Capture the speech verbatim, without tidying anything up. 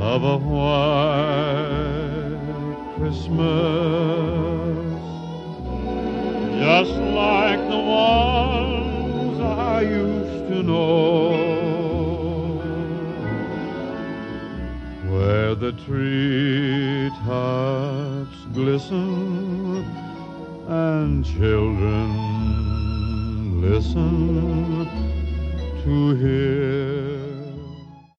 of a white Christmas, just like the ones I used to know, where the treetops glisten and children listen to hear